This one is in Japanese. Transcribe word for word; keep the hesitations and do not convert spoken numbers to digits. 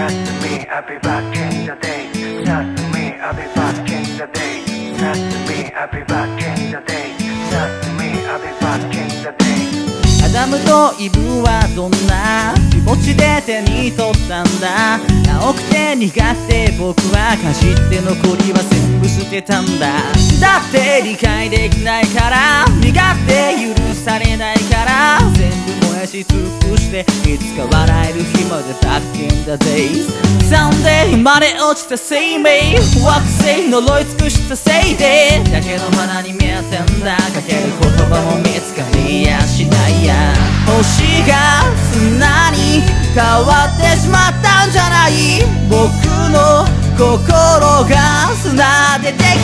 Trust me, I'll be back in the day. Trust me, I'll be back in the day. Trust me, I'll be back in the day. Trust me, I'll be back in the day. アダムとイブはどんな気持ちで手に取ったんだ。青くて苦くて僕はかじって残りは全部捨てたんだ。だって理解できないから、苦くて許されないから、全部燃やし尽くしていつか笑える日まで Back in the days。 Someday 生まれ落ちた生命、惑星呪い尽くしたせいでだけの花に見えてんだ。かける言葉も見つかりやしないや。星が砂に変わってしまったんじゃない。僕の心が砂ででき